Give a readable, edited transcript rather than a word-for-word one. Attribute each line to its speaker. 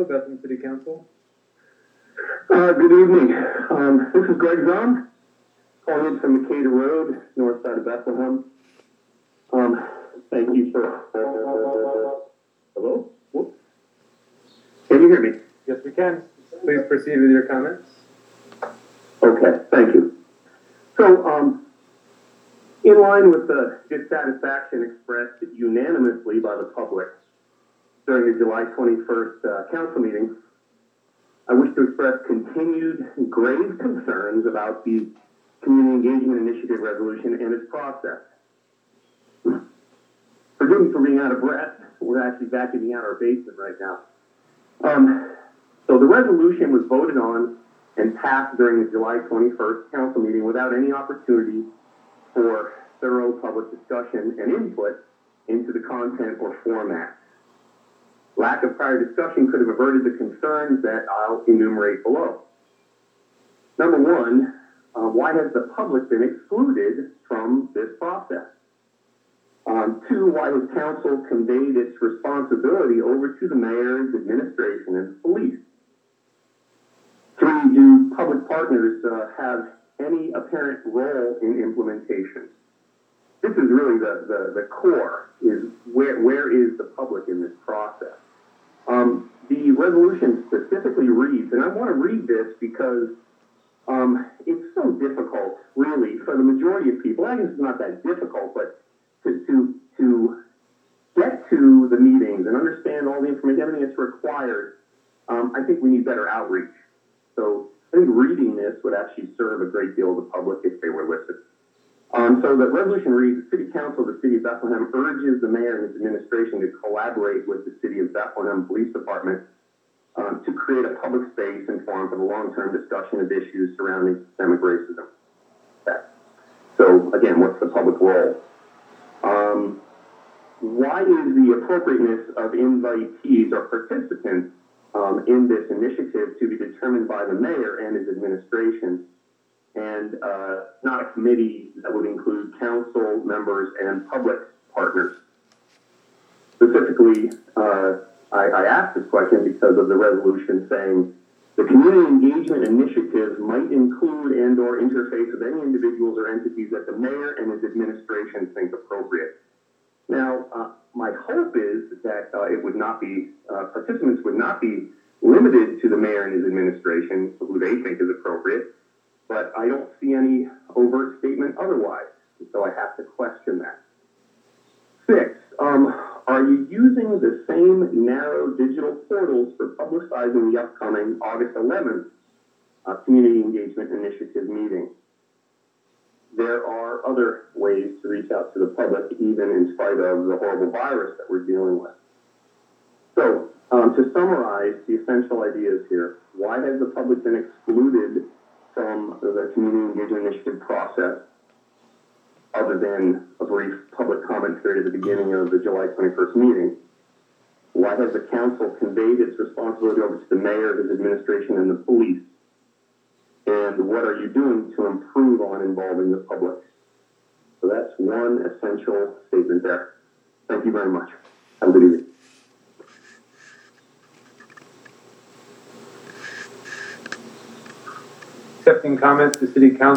Speaker 1: Road, Bethlehem City Council.
Speaker 2: Good evening. This is Greg Zahn, calling in from Decatur Road, north side of Bethlehem. Thank you for... Hello? Whoops. Can you hear me?
Speaker 1: Yes, we can. Please proceed with your comments.
Speaker 2: Okay, thank you. So, in line with the dissatisfaction expressed unanimously by the public during the July 21st council meeting, I wish to express continued grave concerns about the Community Engagement Initiative resolution and its process. Forgive me for being out of breath. We're actually vacuuming out our basement right now. So the resolution was voted on and passed during the July 21st council meeting without any opportunity for thorough public discussion and input into the content or format. Lack of prior discussion could have averted the concerns that I'll enumerate below. Number one, why has the public been excluded from this process? Two, why has council conveyed its responsibility over to the mayor's administration and police? Three, do public partners have any apparent role in implementation? This is really the core, is where is the public in this process? The resolution specifically reads, and I want to read this because it's so difficult, really, for the majority of people. I guess it's not that difficult, but to get to the meetings and understand all the information, everything that's required, I think we need better outreach. So I think reading this would actually serve a great deal of the public if they were listened. So the resolution reads, the City Council of the City of Bethlehem urges the mayor and his administration to collaborate with the City of Bethlehem Police Department to create a public space and forum for the long-term discussion of issues surrounding systemic racism. Okay. So again, what's the public role? Why is the appropriateness of invitees or participants in this initiative to be determined by the mayor and his administration, and not a committee that would include council members and public partners? Specifically, I asked this question because of the resolution saying the community engagement initiative might include and or interface with any individuals or entities that the mayor and his administration think appropriate. Now, my hope is that it would not be, participants would not be limited to the mayor and his administration, who they think is appropriate, but I don't see any overt statement otherwise, so I have to question that. 6, are you using the same narrow digital portals for publicizing the upcoming August 11th Community Engagement Initiative meeting? There are other ways to reach out to the public, even in spite of the horrible virus that we're dealing with. So, to summarize the essential ideas here, why has the public been excluded from the Community Engagement Initiative process, other than a brief public comment period at the beginning of the July 21st meeting? Why has the council conveyed its responsibility over to the mayor, his administration, and the police? And what are you doing to improve on involving the public? So that's one essential statement there. Thank you very much. Have a good evening.
Speaker 1: Accepting comments to City Council.